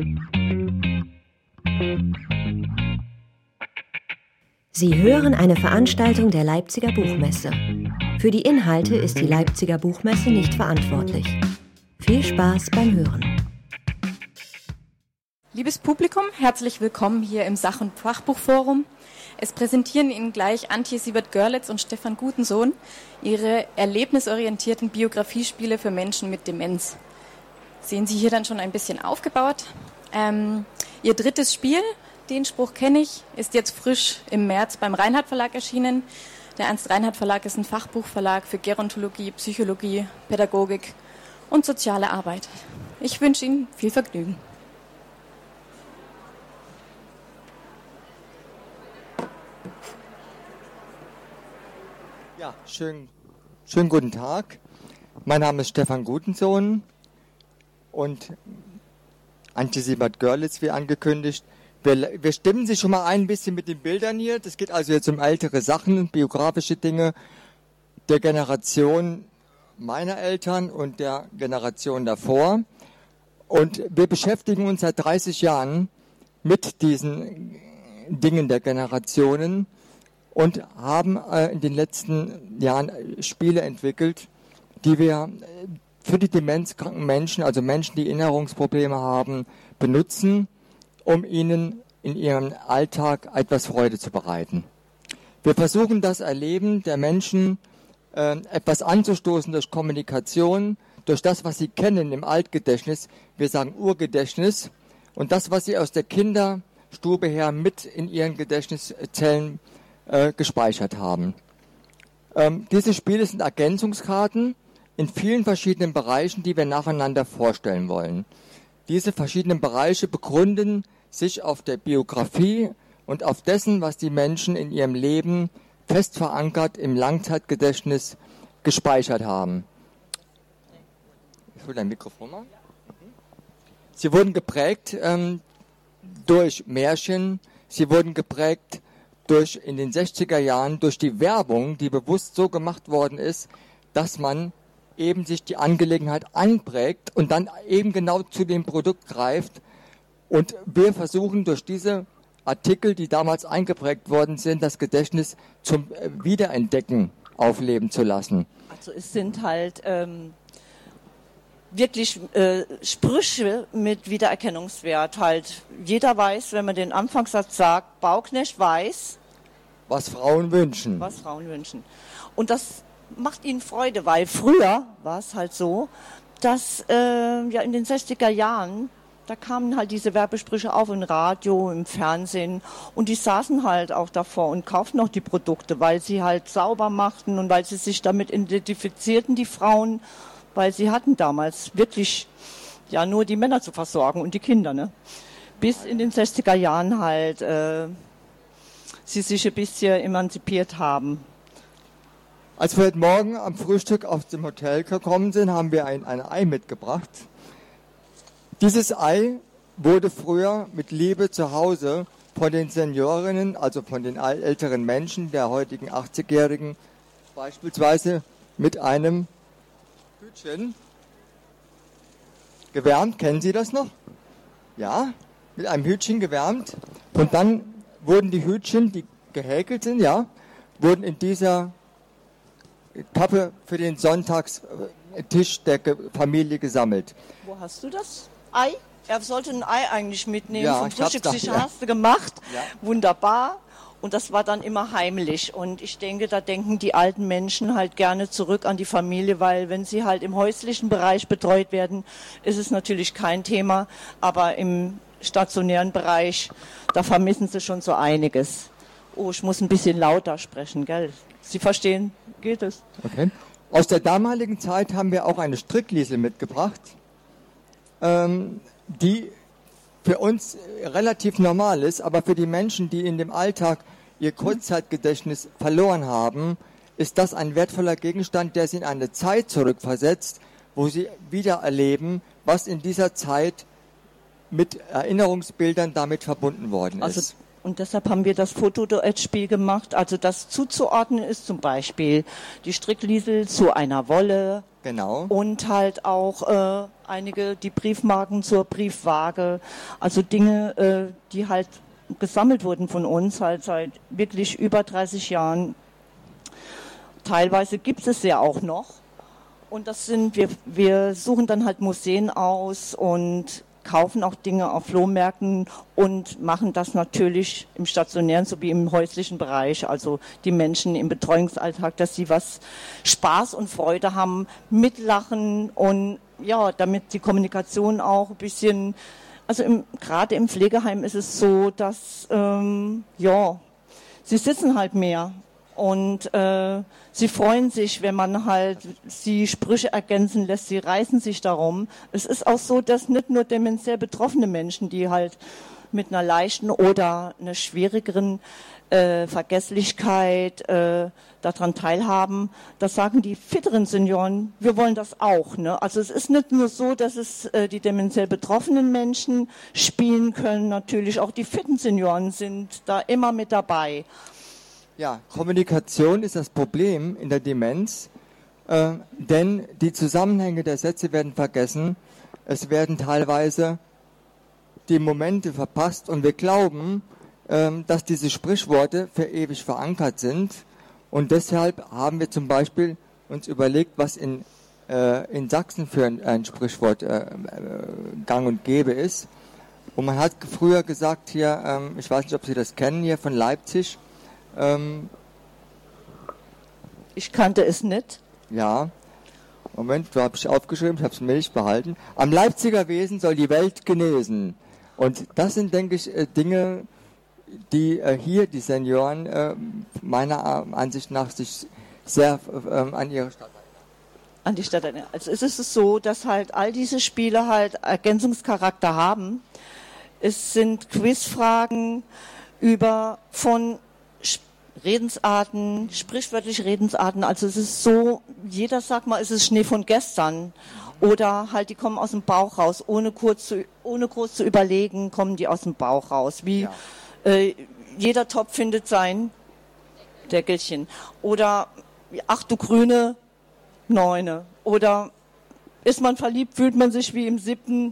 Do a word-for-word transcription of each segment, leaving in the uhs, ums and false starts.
Sie hören eine Veranstaltung der Leipziger Buchmesse. Für die Inhalte ist die Leipziger Buchmesse nicht verantwortlich. Viel Spaß beim Hören. Liebes Publikum, herzlich willkommen hier im Sach- und Fachbuchforum. Es präsentieren Ihnen gleich Antje Siebert-Görlitz und Stefan Gutensohn ihre erlebnisorientierten Biografiespiele für Menschen mit Demenz. Sehen Sie hier dann schon ein bisschen aufgebaut. Ähm, ihr drittes Spiel, Den Spruch kenne ich, ist jetzt frisch im März beim Reinhardt Verlag erschienen. Der Ernst Reinhardt Verlag ist ein Fachbuchverlag für Gerontologie, Psychologie, Pädagogik und soziale Arbeit. Ich wünsche Ihnen viel Vergnügen. Ja, schön, schönen guten Tag. Mein Name ist Stefan Gutensohn und Antje Siebert-Görlitz, wie angekündigt. Wir, wir stimmen sich schon mal ein bisschen mit den Bildern hier. Das geht also jetzt um ältere Sachen, biografische Dinge der Generation meiner Eltern und der Generation davor. Und wir beschäftigen uns seit dreißig Jahren mit diesen Dingen der Generationen und haben äh, in den letzten Jahren Spiele entwickelt, die wir für die demenzkranken Menschen, also Menschen, die Erinnerungsprobleme haben, benutzen, um ihnen in ihrem Alltag etwas Freude zu bereiten. Wir versuchen das Erleben der Menschen äh, etwas anzustoßen durch Kommunikation, durch das, was sie kennen im Altgedächtnis, wir sagen Urgedächtnis, und das, was sie aus der Kinderstube her mit in ihren Gedächtniszellen äh, gespeichert haben. Ähm, diese Spiele sind Ergänzungskarten in vielen verschiedenen Bereichen, die wir nacheinander vorstellen wollen. Diese verschiedenen Bereiche begründen sich auf der Biografie und auf dessen, was die Menschen in ihrem Leben fest verankert im Langzeitgedächtnis gespeichert haben. Ich hole dein Mikrofon mal. Sie wurden geprägt ähm, durch Märchen, sie wurden geprägt durch in den sechziger Jahren durch die Werbung, die bewusst so gemacht worden ist, dass man eben sich die Angelegenheit einprägt und dann eben genau zu dem Produkt greift. Und wir versuchen durch diese Artikel, die damals eingeprägt worden sind, das Gedächtnis zum Wiederentdecken aufleben zu lassen. Also es sind halt ähm, wirklich äh, Sprüche mit Wiedererkennungswert. Halt jeder weiß, wenn man den Anfangssatz sagt, Bauknecht weiß, was Frauen wünschen. Was Frauen wünschen. Und das macht ihnen Freude, weil früher war es halt so, dass äh, ja in den sechziger Jahren, da kamen halt diese Werbesprüche auf im Radio, im Fernsehen und die saßen halt auch davor und kauften auch die Produkte, weil sie halt sauber machten und weil sie sich damit identifizierten, die Frauen, weil sie hatten damals wirklich ja nur die Männer zu versorgen und die Kinder, ne? Bis in den sechziger Jahren halt äh, sie sich ein bisschen emanzipiert haben. Als wir heute Morgen am Frühstück aus dem Hotel gekommen sind, haben wir ein, ein Ei mitgebracht. Dieses Ei wurde früher mit Liebe zu Hause von den Seniorinnen, also von den älteren Menschen, der heutigen achtzigjährigen, beispielsweise mit einem Hütchen gewärmt. Kennen Sie das noch? Ja, mit einem Hütchen gewärmt. Und dann wurden die Hütchen, die gehäkelt sind, ja, wurden in dieser Kappe für den Sonntagstisch der Familie gesammelt. Wo hast du das Ei? Er sollte ein Ei eigentlich mitnehmen. Ja, Vom Frühstückstisch ja. Hast du gemacht. Ja. Wunderbar. Und das war dann immer heimlich. Und ich denke, da denken die alten Menschen halt gerne zurück an die Familie, weil wenn sie halt im häuslichen Bereich betreut werden, ist es natürlich kein Thema. Aber im stationären Bereich, da vermissen sie schon so einiges. Oh, ich muss ein bisschen lauter sprechen, gell? Sie verstehen, geht es? Okay. Aus der damaligen Zeit haben wir auch eine Strickliesel mitgebracht, ähm, die für uns relativ normal ist, aber für die Menschen, die in dem Alltag ihr Kurzzeitgedächtnis verloren haben, ist das ein wertvoller Gegenstand, der sie in eine Zeit zurückversetzt, wo sie wieder erleben, was in dieser Zeit mit Erinnerungsbildern damit verbunden worden ist. Also Und deshalb haben wir das Fotoduettspiel gemacht. Also das zuzuordnen ist zum Beispiel die Strickliesel zu einer Wolle. Genau. Und halt auch äh, einige, die Briefmarken zur Briefwaage. Also Dinge, äh, die halt gesammelt wurden von uns, halt seit wirklich über dreißig Jahren. Teilweise gibt es ja auch noch. Und das sind, wir, wir suchen dann halt Museen aus und kaufen auch Dinge auf Flohmärkten und machen das natürlich im stationären sowie im häuslichen Bereich. Also die Menschen im Betreuungsalltag, dass sie was Spaß und Freude haben, mitlachen und ja, damit die Kommunikation auch ein bisschen, also im, gerade im Pflegeheim ist es so, dass, ähm, ja, sie sitzen halt mehr. Und äh, sie freuen sich, wenn man halt sie Sprüche ergänzen lässt, sie reißen sich darum. Es ist auch so, dass nicht nur dementiell betroffene Menschen, die halt mit einer leichten oder einer schwierigeren äh, Vergesslichkeit äh, daran teilhaben, das sagen die fitteren Senioren, wir wollen das auch. Ne? Also es ist nicht nur so, dass es äh, die dementiell betroffenen Menschen spielen können, natürlich auch die fitten Senioren sind da immer mit dabei. Ja, Kommunikation ist das Problem in der Demenz, äh, denn die Zusammenhänge der Sätze werden vergessen. Es werden teilweise die Momente verpasst und wir glauben, äh, dass diese Sprichworte für ewig verankert sind. Und deshalb haben wir zum Beispiel uns überlegt, was in, äh, in Sachsen für ein, ein Sprichwort äh, äh, gang und gäbe ist. Und man hat früher gesagt hier, ähm, ich weiß nicht, ob Sie das kennen, hier von Leipzig, Ähm, ich kannte es nicht. Ja. Moment, da habe ich aufgeschrieben, ich habe es mir nicht behalten. Am Leipziger Wesen soll die Welt genesen. Und das sind, denke ich, äh, Dinge, die äh, hier die Senioren äh, meiner Ansicht nach sich sehr äh, an ihre Stadt an die Stadt erinnern. Also es ist es so, dass halt all diese Spiele halt Ergänzungscharakter haben. Es sind Quizfragen über von Redensarten, sprichwörtliche Redensarten, also es ist so, jeder sagt mal, es ist Schnee von gestern oder halt die kommen aus dem Bauch raus, ohne kurz zu, ohne groß zu überlegen, kommen die aus dem Bauch raus, wie ja. äh, jeder Topf findet sein Deckelchen oder ach du grüne Neune oder ist man verliebt, fühlt man sich wie im siebten,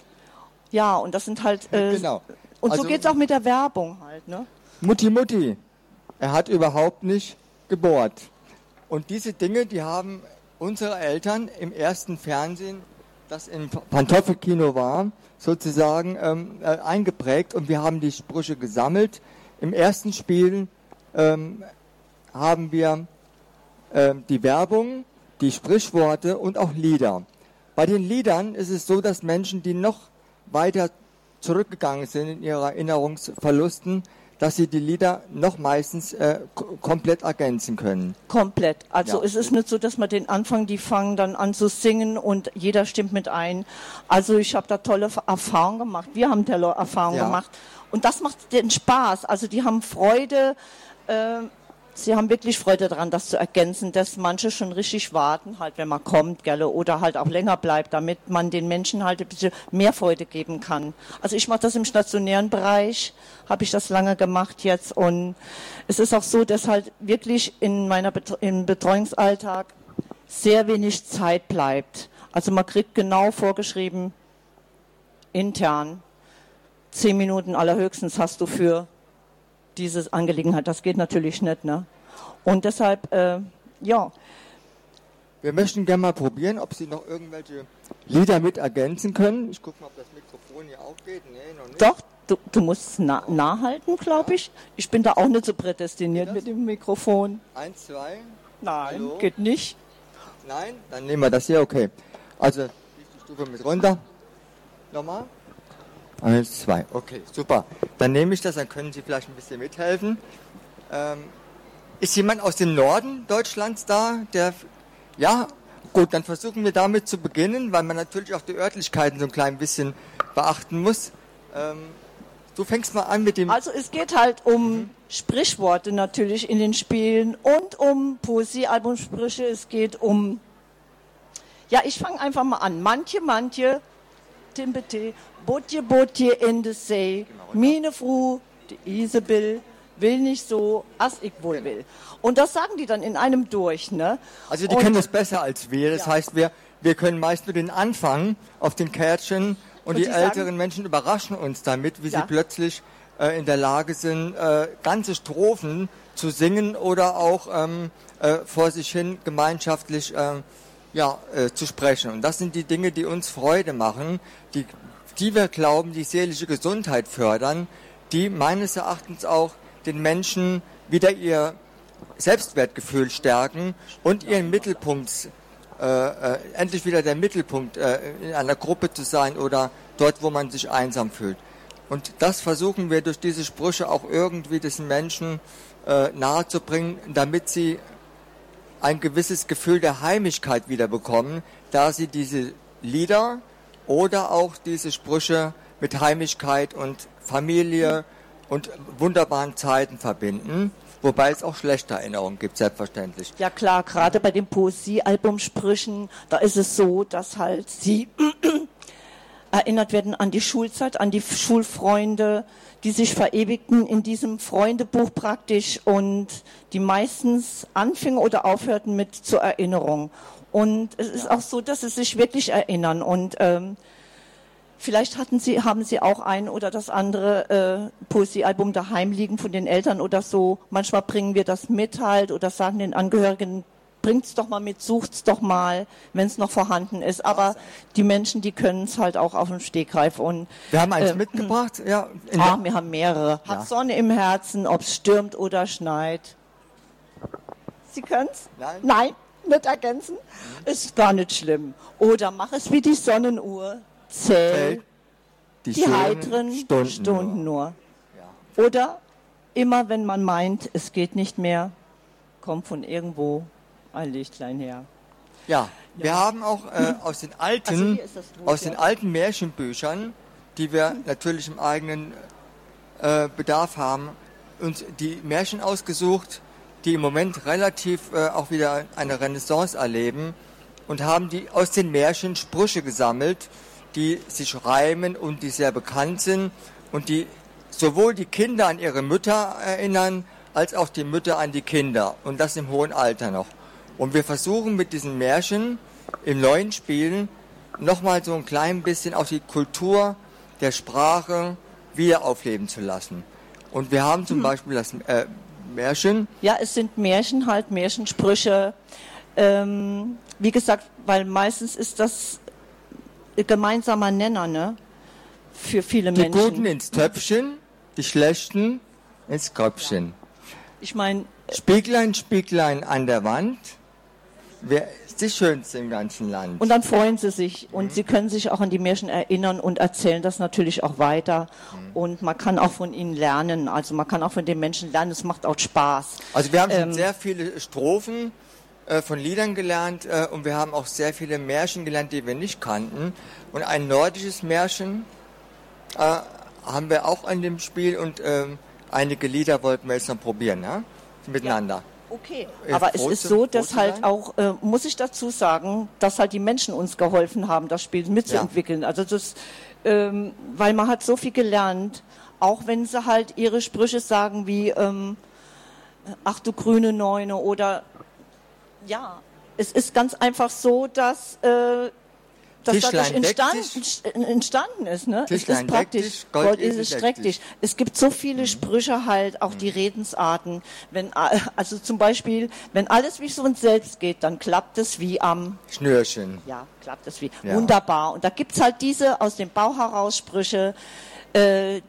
ja und das sind halt, äh, genau. Und also, so geht's auch mit der Werbung halt, ne? Mutti, Mutti. Er hat überhaupt nicht gebohrt. Und diese Dinge, die haben unsere Eltern im ersten Fernsehen, das im Pantoffelkino war, sozusagen ähm, äh, eingeprägt. Und wir haben die Sprüche gesammelt. Im ersten Spiel ähm, haben wir äh, die Werbung, die Sprichworte und auch Lieder. Bei den Liedern ist es so, dass Menschen, die noch weiter zurückgegangen sind in ihren Erinnerungsverlusten, dass sie die Lieder noch meistens äh, k- komplett ergänzen können. Komplett. Also Ja. es ist nicht so, dass man den Anfang, die fangen dann an zu singen und jeder stimmt mit ein. Also ich habe da tolle Erfahrungen gemacht. Wir haben tolle Erfahrungen Ja. gemacht. Und das macht den Spaß. Also die haben Freude, äh, sie haben wirklich Freude daran, das zu ergänzen, dass manche schon richtig warten, halt wenn man kommt, gell, oder halt auch länger bleibt, damit man den Menschen halt ein bisschen mehr Freude geben kann. Also ich mache das im stationären Bereich, habe ich das lange gemacht jetzt und es ist auch so, dass halt wirklich in meiner Bet- im Betreuungsalltag sehr wenig Zeit bleibt. Also man kriegt genau vorgeschrieben, intern, zehn Minuten allerhöchstens hast du für diese Angelegenheit. Das geht natürlich nicht, ne? Und deshalb, äh, ja. Wir möchten gerne mal probieren, ob Sie noch irgendwelche Lieder mit ergänzen können. Ich gucke mal, ob das Mikrofon hier auch geht. Nee, noch nicht. Doch, du, du musst es nah, nah halten, glaube ich. Ich bin da auch nicht so prädestiniert mit dem Mikrofon. Eins, zwei. Nein, Hallo? geht nicht. Nein, dann nehmen wir das hier, okay. Also, die Stufe mit runter. Nochmal. Eins, zwei. Okay, super. Dann nehme ich das, dann können Sie vielleicht ein bisschen mithelfen. Ähm, ist jemand aus dem Norden Deutschlands da, der... Ja, gut, dann versuchen wir damit zu beginnen, weil man natürlich auch die Örtlichkeiten so ein klein bisschen beachten muss. Ähm, du fängst mal an mit dem... Also es geht halt um mhm. Sprichworte natürlich in den Spielen und um Poesiealbumsprüche. Es geht um... Ja, ich fange einfach mal an. Manche, manche... Timbete, Botje, Botje in de See, mine Fru, die Isabel will nicht so, als ich wohl will. Und das sagen die dann in einem durch, ne? Also die und, können das besser als wir. Das ja. heißt, wir, wir können meist nur den Anfang auf den Kärtchen und, und die älteren sagen, Menschen überraschen uns damit, wie ja. sie plötzlich äh, in der Lage sind, äh, ganze Strophen zu singen oder auch ähm, äh, vor sich hin gemeinschaftlich äh, ja, äh, zu sprechen. Und das sind die Dinge, die uns Freude machen, die, die wir glauben, die seelische Gesundheit fördern, die meines Erachtens auch den Menschen wieder ihr Selbstwertgefühl stärken und ihren Mittelpunkt, äh, äh, endlich wieder der Mittelpunkt äh, in einer Gruppe zu sein oder dort, wo man sich einsam fühlt. Und das versuchen wir durch diese Sprüche auch irgendwie diesen Menschen äh, nahezubringen, damit sie ein gewisses Gefühl der Heimlichkeit wieder bekommen, da sie diese Lieder oder auch diese Sprüche mit Heimlichkeit und Familie und wunderbaren Zeiten verbinden, wobei es auch schlechte Erinnerungen gibt, selbstverständlich. Ja klar, gerade bei den Poesiealbumsprüchen, da ist es so, dass halt sie erinnert werden an die Schulzeit, an die Schulfreunde, die sich verewigten in diesem Freundebuch praktisch und die meistens anfingen oder aufhörten mit zur Erinnerung. Und es ist auch so, dass sie sich wirklich erinnern und ähm, vielleicht hatten sie, haben sie auch ein oder das andere äh, Poesiealbum daheim liegen von den Eltern oder so. Manchmal bringen wir das mit halt oder sagen den Angehörigen, bringt's doch mal mit, sucht's doch mal, wenn es noch vorhanden ist. Aber die Menschen, die können es halt auch auf dem Stegreif. Und wir haben eins äh, mitgebracht. Ja, in ah, wir haben mehrere. Ja. Hat Sonne im Herzen, ob es stürmt oder schneit. Sie können's? Nein. Nein, nicht ergänzen. Mhm. Ist gar nicht schlimm. Oder mach es wie die Sonnenuhr. Zähl die, die heiteren Stunden, Stunden nur. nur. Ja. Oder immer, wenn man meint, es geht nicht mehr, kommt von irgendwo ein Lichtlein her. Ja, wir ja. haben auch äh, aus den alten, also Buch, aus ja. den alten Märchenbüchern, die wir natürlich im eigenen äh, Bedarf haben, uns die Märchen ausgesucht, die im Moment relativ äh, auch wieder eine Renaissance erleben und haben die aus den Märchen Sprüche gesammelt, die sich reimen und die sehr bekannt sind und die sowohl die Kinder an ihre Mütter erinnern, als auch die Mütter an die Kinder und das im hohen Alter noch. Und wir versuchen mit diesen Märchen im neuen Spiel nochmal so ein klein bisschen auch die Kultur der Sprache wieder aufleben zu lassen. Und wir haben zum hm. Beispiel das äh, Märchen. Ja, es sind Märchen halt, Märchensprüche. Ähm, wie gesagt, weil meistens ist das gemeinsamer Nenner, ne? Für viele die Menschen. Die Guten ins Töpfchen, die Schlechten ins Köpfchen. Ich meine... Spieglein, Spieglein an der Wand, wer ist die Schönste im ganzen Land? Und dann freuen sie sich und mhm. sie können sich auch an die Märchen erinnern und erzählen das natürlich auch weiter. Mhm. Und man kann auch von ihnen lernen, also man kann auch von den Menschen lernen, es macht auch Spaß. Also wir haben ähm, schon sehr viele Strophen von Liedern gelernt äh, und wir haben auch sehr viele Märchen gelernt, die wir nicht kannten. Und ein nordisches Märchen äh, haben wir auch an dem Spiel und äh, einige Lieder wollten wir jetzt noch probieren, ja? Miteinander. Ja, okay, äh, aber es ist so, dass halt auch, äh, muss ich dazu sagen, dass halt die Menschen uns geholfen haben, das Spiel mitzuentwickeln. Ja. Also das, ähm, weil man hat so viel gelernt, auch wenn sie halt ihre Sprüche sagen wie, ähm, ach du grüne Neune oder ja, es ist ganz einfach so, dass, äh, dass dadurch entstanden, entstanden ist. Ne? Es ist praktisch, dich, Gold, Gold ist es streck dich. Es gibt so viele mhm. Sprüche halt, auch mhm. die Redensarten. Wenn, also zum Beispiel, wenn alles wie es uns selbst geht, dann klappt es wie am Schnürchen. Ja, klappt es wie. Ja. Wunderbar. Und da gibt's halt diese aus dem Bauch heraus Sprüche, äh,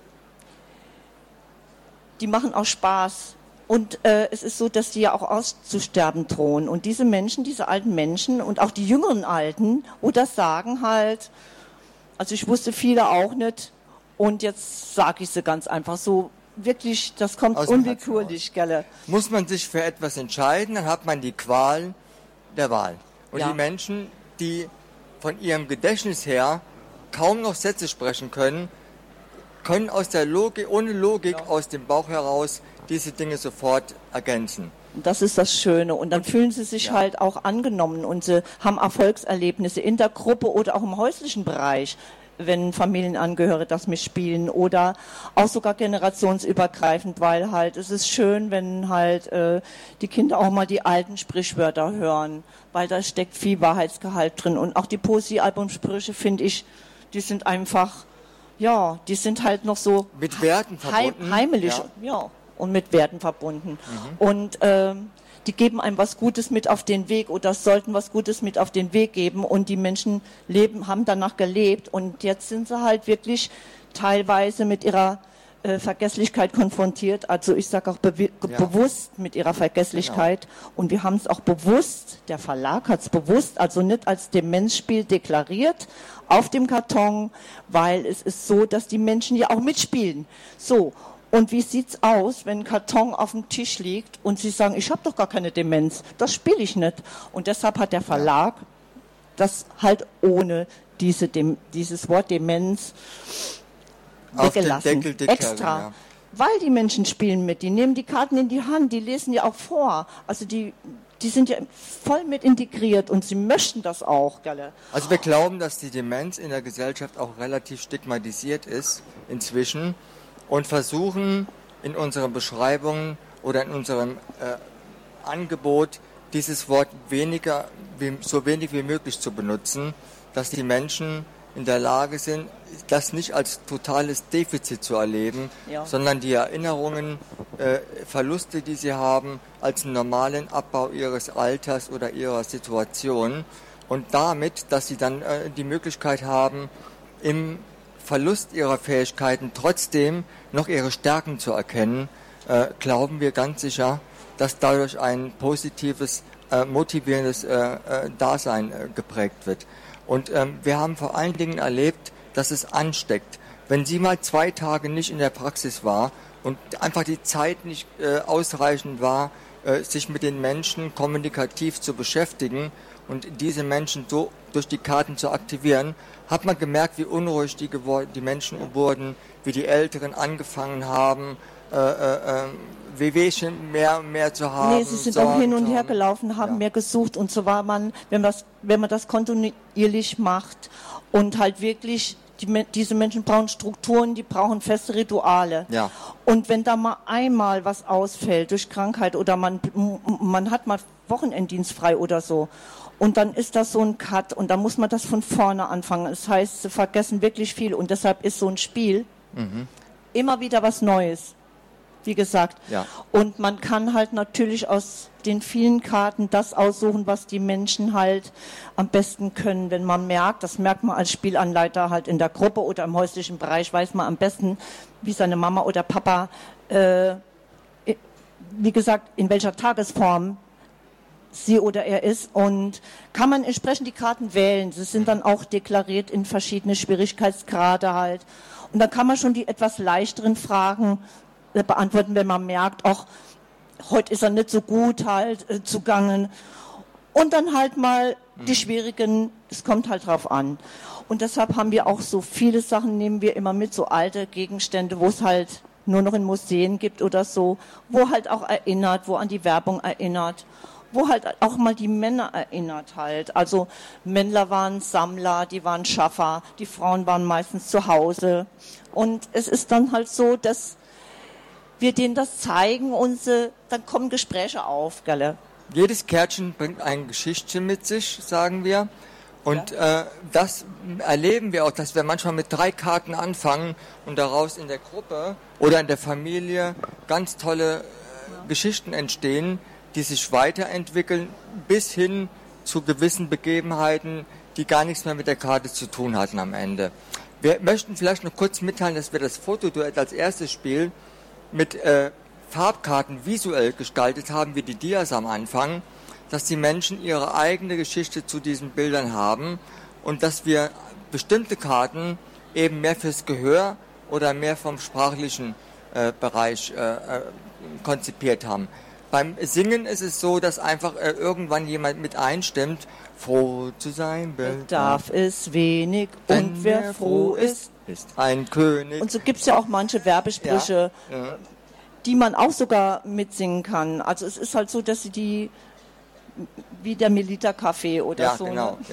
die machen auch Spaß. Und äh, es ist so, dass die ja auch auszusterben drohen. Und diese Menschen, diese alten Menschen und auch die jüngeren Alten, oder sagen halt, also ich wusste viele auch nicht, und jetzt sage ich sie ganz einfach so, wirklich, das kommt unwillkürlich, gell? Muss man sich für etwas entscheiden, dann hat man die Qual der Wahl. Und ja. die Menschen, die von ihrem Gedächtnis her kaum noch Sätze sprechen können, können aus der Logik, ohne Logik ja. aus dem Bauch heraus diese Dinge sofort ergänzen. Das ist das Schöne. Und dann fühlen sie sich ja. halt auch angenommen und sie haben Erfolgserlebnisse in der Gruppe oder auch im häuslichen Bereich. wenn Familienangehörige das mitspielen oder auch sogar generationsübergreifend, weil halt es ist schön, wenn halt äh, die Kinder auch mal die alten Sprichwörter hören, weil da steckt viel Wahrheitsgehalt drin und auch die Poesiealbumsprüche, finde ich, die sind einfach, ja, die sind halt noch so mit Werten verbunden, heim, heimelig, ja. ja, und mit Werten verbunden mhm. und ähm, die geben einem was Gutes mit auf den Weg oder sollten was Gutes mit auf den Weg geben und die Menschen leben, haben danach gelebt und jetzt sind sie halt wirklich teilweise mit ihrer äh, Vergesslichkeit konfrontiert, also ich sage auch be- ja. bewusst mit ihrer Vergesslichkeit genau. und wir haben es auch bewusst, der Verlag hat es bewusst, also nicht als Demenzspiel deklariert auf dem Karton, weil es ist so, dass die Menschen ja auch mitspielen. So. Und wie sieht's aus, wenn ein Karton auf dem Tisch liegt und Sie sagen, ich habe doch gar keine Demenz, das spiele ich nicht. Und deshalb hat der Verlag das halt ohne diese Dem- dieses Wort Demenz auf weggelassen. Den Deckel Extra. Ja. Weil die Menschen spielen mit, die nehmen die Karten in die Hand, die lesen ja auch vor. Also die, die sind ja voll mit integriert und sie möchten das auch. Gell? Also wir glauben, dass die Demenz in der Gesellschaft auch relativ stigmatisiert ist inzwischen. Und versuchen in unserer Beschreibung oder in unserem äh, Angebot dieses Wort weniger, wie, so wenig wie möglich zu benutzen, dass die Menschen in der Lage sind, das nicht als totales Defizit zu erleben, ja. sondern die Erinnerungen, äh, Verluste, die sie haben, als einen normalen Abbau ihres Alters oder ihrer Situation und damit, dass sie dann äh, die Möglichkeit haben, im Verlust ihrer Fähigkeiten trotzdem noch ihre Stärken zu erkennen, äh, glauben wir ganz sicher, dass dadurch ein positives, äh, motivierendes äh, äh, Dasein äh, geprägt wird. Und ähm, wir haben vor allen Dingen erlebt, dass es ansteckt. Wenn sie mal zwei Tage nicht in der Praxis war und einfach die Zeit nicht äh, ausreichend war, äh, sich mit den Menschen kommunikativ zu beschäftigen und diese Menschen so durch die Karten zu aktivieren, hat man gemerkt, wie unruhig die, gewor- die Menschen wurden, wie die Älteren angefangen haben, äh, äh, Wehwehchen mehr mehr zu haben. Nee, sie sind Sorgen auch hin und zu her haben. gelaufen, haben Ja. mehr gesucht und so war man, wenn, das, wenn man das kontinuierlich macht und halt wirklich, die, diese Menschen brauchen Strukturen, die brauchen feste Rituale. Ja. Und wenn da mal einmal was ausfällt durch Krankheit oder man, man hat mal Wochenenddienst frei oder so, und dann ist das so ein Cut und dann muss man das von vorne anfangen. Das heißt, sie vergessen wirklich viel und deshalb ist so ein Spiel mhm. immer wieder was Neues, wie gesagt. Ja. Und man kann halt natürlich aus den vielen Karten das aussuchen, was die Menschen halt am besten können. Wenn man merkt, das merkt man als Spielanleiter halt in der Gruppe oder im häuslichen Bereich, weiß man am besten, wie seine Mama oder Papa, äh, wie gesagt, in welcher Tagesform sie oder er ist und kann man entsprechend die Karten wählen. Sie sind dann auch deklariert in verschiedene Schwierigkeitsgrade halt. Und dann kann man schon die etwas leichteren Fragen äh, beantworten, wenn man merkt, ach, heute ist er nicht so gut halt äh, zugangen. Und dann halt mal die schwierigen, es kommt halt drauf an. Und deshalb haben wir auch so viele Sachen, nehmen wir immer mit, so alte Gegenstände, wo es halt nur noch in Museen gibt oder so, wo halt auch erinnert, wo an die Werbung erinnert. Wo halt auch mal die Männer erinnert halt. Also Männler waren Sammler, die waren Schaffer, die Frauen waren meistens zu Hause. Und es ist dann halt so, dass wir denen das zeigen und sie, dann kommen Gespräche auf, gell? Jedes Kärtchen bringt ein Geschichtchen mit sich, sagen wir. Und ja. äh, das erleben wir auch, dass wir manchmal mit drei Karten anfangen und daraus in der Gruppe oder in der Familie ganz tolle äh, Geschichten entstehen, die sich weiterentwickeln bis hin zu gewissen Begebenheiten, die gar nichts mehr mit der Karte zu tun hatten am Ende. Wir möchten vielleicht noch kurz mitteilen, dass wir das Fotoduett als erstes Spiel mit äh, Farbkarten visuell gestaltet haben, wie die Dias am Anfang, dass die Menschen ihre eigene Geschichte zu diesen Bildern haben und dass wir bestimmte Karten eben mehr fürs Gehör oder mehr vom sprachlichen äh, Bereich äh, äh, konzipiert haben. Beim Singen ist es so, dass einfach äh, irgendwann jemand mit einstimmt, froh zu sein bedarf es wenig und wer froh ist, ist ein König. Und so gibt es ja auch manche Werbesprüche, ja, ja. die man auch sogar mitsingen kann. Also es ist halt so, dass sie die, wie der Melita Kaffee oder ja, so. Genau, ne? ja,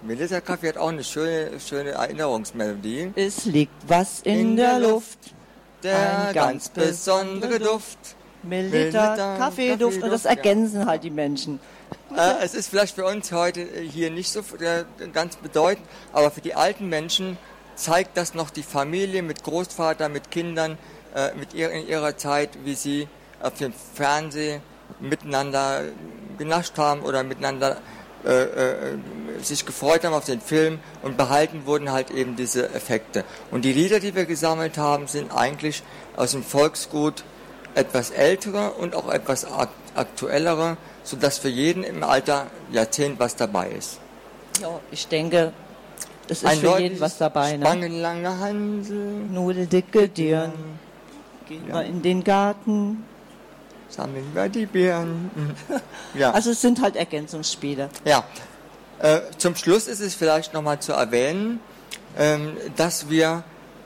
Melissa Kaffee hat auch eine schöne, schöne Erinnerungsmelodie. Es liegt was in, in der Luft, der ein ganz besondere Duft. Melita, Kaffeeduft, und das ergänzen ja. halt die Menschen. Äh, es ist vielleicht für uns heute hier nicht so äh, ganz bedeutend, aber für die alten Menschen zeigt das noch die Familie mit Großvater, mit Kindern, äh, mit ihr, in ihrer Zeit, wie sie auf dem Fernsehen miteinander genascht haben oder miteinander äh, äh, sich gefreut haben auf den Film, und behalten wurden halt eben diese Effekte. Und die Lieder, die wir gesammelt haben, sind eigentlich aus dem Volksgut etwas ältere und auch etwas aktuellere, sodass für jeden im Alter Jahrzehnt was dabei ist. Ja, ich denke, es ist Ein für jeden was dabei. Ne? Spangenlange Hansel, nudeldicke Dirn, gehen ja. wir in den Garten, sammeln wir die Beeren. Ja. Also es sind halt Ergänzungsspiele. Ja. Äh, zum Schluss ist es vielleicht nochmal zu erwähnen, ähm, dass wir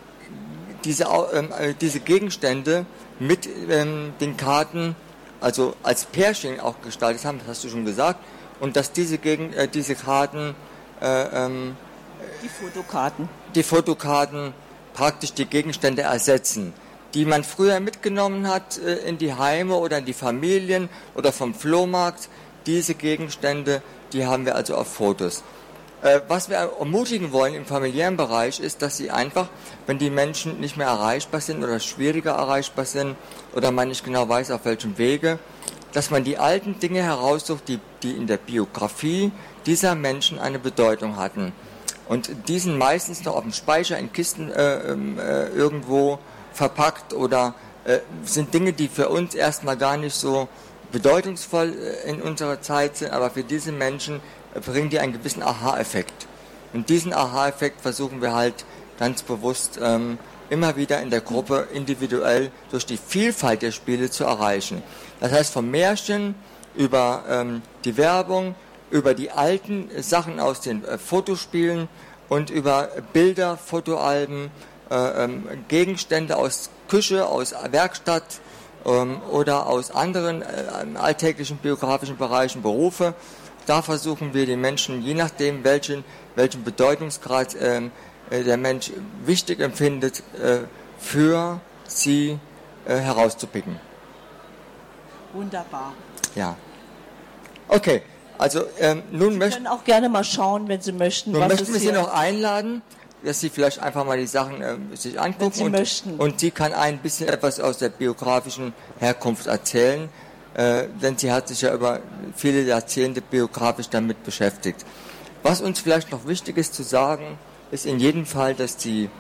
diese, ähm, diese Gegenstände mit ähm, den Karten, also als Pärchen auch gestaltet haben, das hast du schon gesagt, und dass diese, Gegen äh, diese Karten, äh, ähm, die Fotokarten, die Fotokarten praktisch die Gegenstände ersetzen, die man früher mitgenommen hat äh, in die Heime oder in die Familien oder vom Flohmarkt. Diese Gegenstände, die haben wir also auf Fotos. Äh, was wir ermutigen wollen im familiären Bereich ist, dass sie einfach, wenn die Menschen nicht mehr erreichbar sind oder schwieriger erreichbar sind oder man nicht genau weiß, auf welchem Wege, dass man die alten Dinge heraussucht, die, die in der Biografie dieser Menschen eine Bedeutung hatten. Und die sind meistens noch auf dem Speicher in Kisten äh, äh, irgendwo verpackt oder äh, sind Dinge, die für uns erstmal gar nicht so bedeutungsvoll äh, in unserer Zeit sind, aber für diese Menschen bringen die einen gewissen Aha-Effekt. Und diesen Aha-Effekt versuchen wir halt ganz bewusst ähm, immer wieder in der Gruppe individuell durch die Vielfalt der Spiele zu erreichen. Das heißt, vom Märchen über ähm, die Werbung, über die alten Sachen aus den äh, Fotospielen und über Bilder, Fotoalben, äh, ähm, Gegenstände aus Küche, aus Werkstatt ähm, oder aus anderen äh, alltäglichen biografischen Bereichen, Berufe. Da versuchen wir den Menschen, je nachdem welchen, welchen Bedeutungsgrad ähm, äh, der Mensch wichtig empfindet, äh, für sie äh, herauszupicken. Wunderbar. Ja. Okay, also ähm, nun Sie möchten können auch gerne mal schauen, wenn Sie möchten. nun was möchten es wir Sie hier noch einladen, dass Sie vielleicht einfach mal die Sachen äh, sich angucken. Wenn Sie und, möchten. und sie kann ein bisschen etwas aus der biografischen Herkunft erzählen. Äh, denn sie hat sich ja über viele Jahrzehnte biografisch damit beschäftigt. Was uns vielleicht noch wichtig ist zu sagen, ist in jedem Fall, dass die,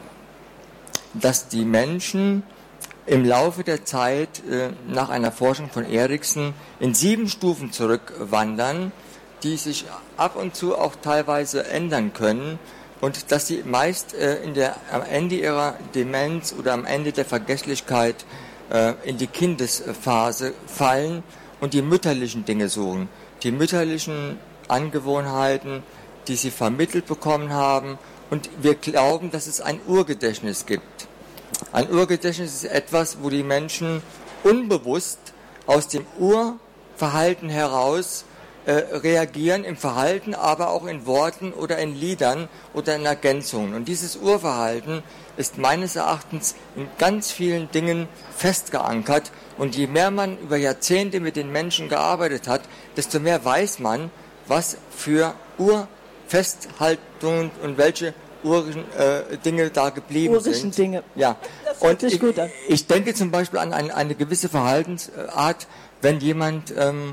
dass die Menschen im Laufe der Zeit äh, nach einer Forschung von Erikson in sieben Stufen zurückwandern, die sich ab und zu auch teilweise ändern können, und dass sie meist äh, in der, am Ende ihrer Demenz oder am Ende der Vergesslichkeit in die Kindesphase fallen und die mütterlichen Dinge suchen. Die mütterlichen Angewohnheiten, die sie vermittelt bekommen haben. Und wir glauben, dass es ein Urgedächtnis gibt. Ein Urgedächtnis ist etwas, wo die Menschen unbewusst aus dem Urverhalten heraus äh, reagieren, im Verhalten, aber auch in Worten oder in Liedern oder in Ergänzungen. Und dieses Urverhalten ist meines Erachtens in ganz vielen Dingen festgeankert. Und je mehr man über Jahrzehnte mit den Menschen gearbeitet hat, desto mehr weiß man, was für Urfesthaltungen und welche urischen äh, Dinge da geblieben Urischen sind. Dinge. Ja. Das hört und sich ich, gut an. ich denke zum Beispiel an eine, eine gewisse Verhaltensart, wenn jemand ähm,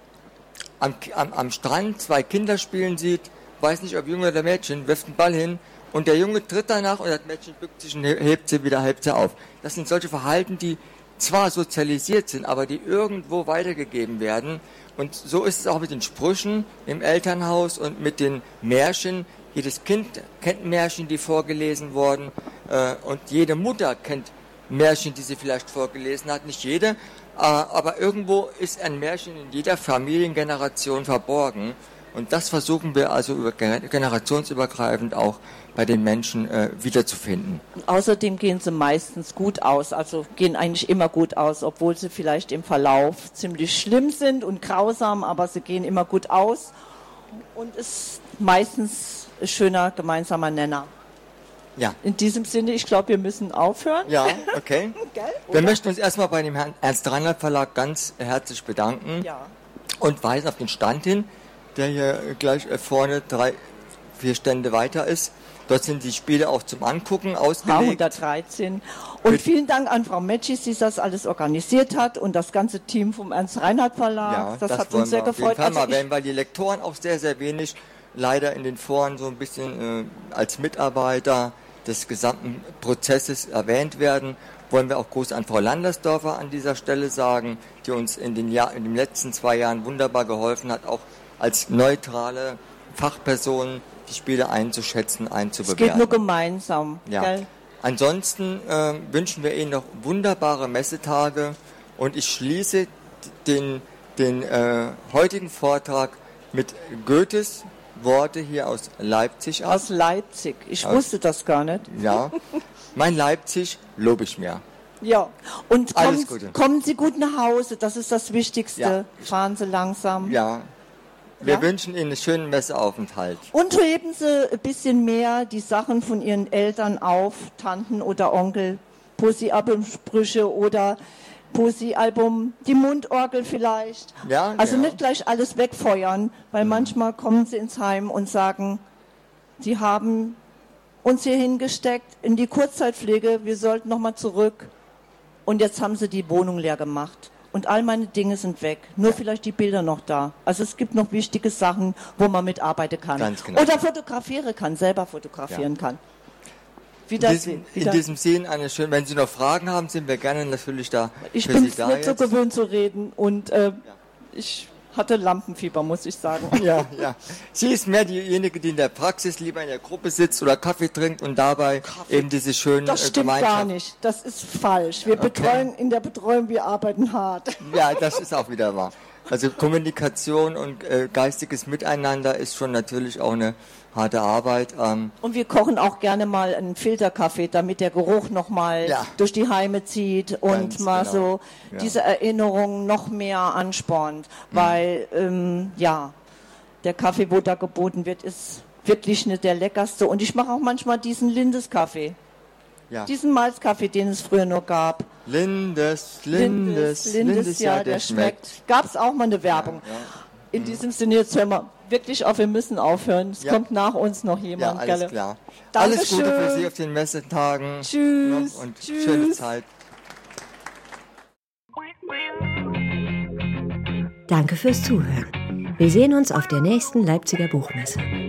am, am, am Strand zwei Kinder spielen sieht, weiß nicht, ob Junge oder Mädchen, wirft einen Ball hin, und der Junge tritt danach und das Mädchen bückt sich und hebt sie wieder, hebt sie auf. Das sind solche Verhalten, die zwar sozialisiert sind, aber die irgendwo weitergegeben werden. Und so ist es auch mit den Sprüchen im Elternhaus und mit den Märchen. Jedes Kind kennt Märchen, die vorgelesen wurden. Äh, und jede Mutter kennt Märchen, die sie vielleicht vorgelesen hat. Nicht jede, äh, aber irgendwo ist ein Märchen in jeder Familiengeneration verborgen. Und das versuchen wir also über generationsübergreifend auch bei den Menschen äh, wiederzufinden. Außerdem gehen sie meistens gut aus, also gehen eigentlich immer gut aus, obwohl sie vielleicht im Verlauf ziemlich schlimm sind und grausam, aber sie gehen immer gut aus. Und es meistens ein schöner gemeinsamer Nenner. Ja. In diesem Sinne, ich glaube, wir müssen aufhören. Ja, okay. Gell? Wir Oder? möchten uns erstmal bei dem Herrn Ernst Reinhardt Verlag ganz herzlich bedanken Ja. und weisen auf den Stand hin, der hier gleich vorne drei, vier Stände weiter ist. Dort sind die Spiele auch zum Angucken H ausgelegt. hundertdreizehn. Und vielen Dank an Frau Metschis, die das alles organisiert hat und das ganze Team vom Ernst Reinhardt Verlag. Ja, das, das hat wollen uns sehr wir auf jeden gefreut. Fall mal Also ich, erwähnen, weil die Lektoren auch sehr, sehr wenig leider in den Foren so ein bisschen äh, als Mitarbeiter des gesamten Prozesses erwähnt werden. Wollen wir auch groß an Frau Landersdorfer an dieser Stelle sagen, die uns in den, Jahr, in den letzten zwei Jahren wunderbar geholfen hat, auch als neutrale Fachperson die Spiele einzuschätzen, es einzubewerten. geht nur gemeinsam. Ja. Gell? Ansonsten äh, wünschen wir Ihnen noch wunderbare Messetage und ich schließe den, den äh, heutigen Vortrag mit Goethes Worte hier aus Leipzig ab. Aus Leipzig. Ich Aus- wusste das gar nicht. Ja, mein Leipzig lobe ich mir. Ja. Und Alles kommen, Gute. kommen Sie gut nach Hause. Das ist das Wichtigste. Ja. Fahren Sie langsam. Ja, wir Ja? wünschen Ihnen einen schönen Messeaufenthalt. Und heben Sie ein bisschen mehr die Sachen von Ihren Eltern auf, Tanten oder Onkel, Poesie-Albumsprüche oder Poesie-Album, die Mundorgel vielleicht. Ja, also ja. nicht gleich alles wegfeuern, weil manchmal kommen Sie ins Heim und sagen, Sie haben uns hier hingesteckt in die Kurzzeitpflege, wir sollten nochmal zurück. Und jetzt haben Sie die Wohnung leer gemacht. Und all meine Dinge sind weg. Nur vielleicht die Bilder noch da. Also es gibt noch wichtige Sachen, wo man mitarbeiten kann. Ganz genau. Oder fotografieren kann, selber fotografieren Ja. kann. In Wiedersehen. diesem, in diesem Sinne eine schöne, wenn Sie noch Fragen haben, sind wir gerne natürlich da Ich für bin Sie nicht da so jetzt. gewöhnt zu reden und äh, ich hatte Lampenfieber, muss ich sagen. Ja, ja. Sie ist mehr diejenige, die in der Praxis lieber in der Gruppe sitzt oder Kaffee trinkt und dabei eben diese schönen Das äh, stimmt Gemeinschaft. gar nicht. Das ist falsch. Wir Okay. betreuen, in der Betreuung, wir arbeiten hart. Ja, das ist auch wieder wahr. Also Kommunikation und äh, geistiges Miteinander ist schon natürlich auch eine harte Arbeit. Ähm, Und wir kochen auch gerne mal einen Filterkaffee, damit der Geruch nochmal Ja. durch die Heime zieht und Ganz mal genau. so Ja. diese Erinnerungen noch mehr anspornt. Weil, ähm, ja, der Kaffee, wo da geboten wird, ist wirklich nicht der leckerste. Und ich mache auch manchmal diesen Lindeskaffee. ja. Diesen Malzkaffee, den es früher nur gab. Lindes, Lindes, Lindes, ja, der schmeckt. Gab es auch mal eine Werbung. Ja, ja. In diesem Sinne, jetzt hören wir wirklich auf, wir müssen aufhören. Es Ja. kommt nach uns noch Ja, jemand. alles gell? klar. Dankeschön. Alles Gute für Sie auf den Messetagen. Tschüss. Ja, und Tschüss. schöne Zeit. Danke fürs Zuhören. Wir sehen uns auf der nächsten Leipziger Buchmesse.